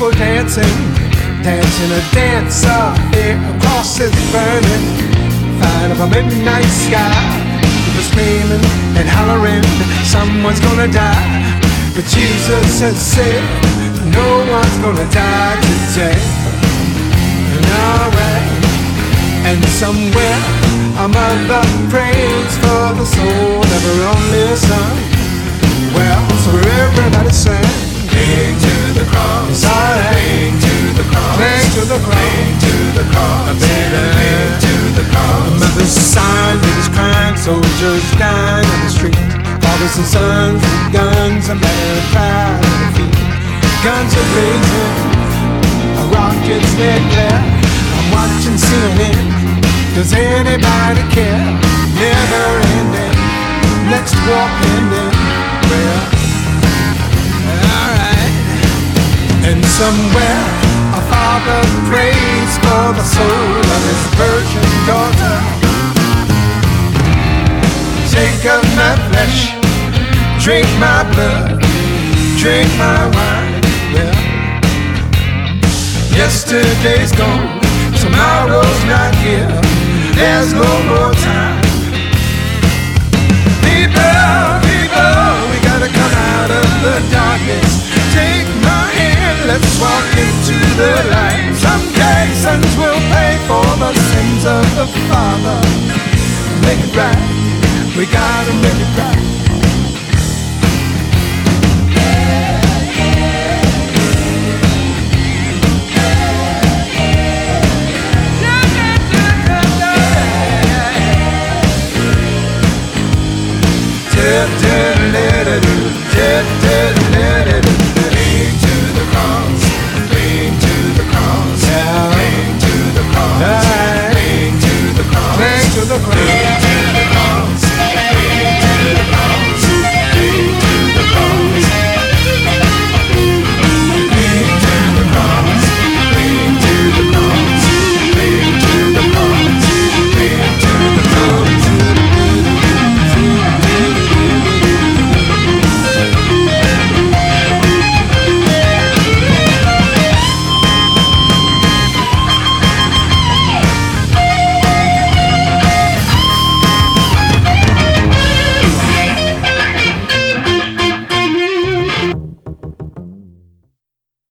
people dancing, dancing a dance of fear. Crosses burning, fire of a midnight sky. People screaming and hollering, someone's gonna die. But Jesus has said, no one's gonna die today. And alright, and somewhere a mother prays for the soul of her only son. Well, so everybody sing, cling to the cross, it's alright, cling to the cross, cling to the cross, cling to the cross, cling to the cross. The mother's sign, babies crying, soldiers dying in the street. Fathers and sons with guns, a man pride on their feet. Guns are blazing, rockets red glare. I'm watching CNN. Does anybody care? Never ending, next war pending. Well, alright. And somewhere a father prays for the soul of his virgin daughter. Take of my flesh, drink my blood, drink my wine. Well, yesterday's gone, tomorrow's not here. There's no more time. People, we gotta come out of the darkness. Take my hand, let's walk into the light. Someday sons will pay for the sins of the father. Make it right, we gotta make it right.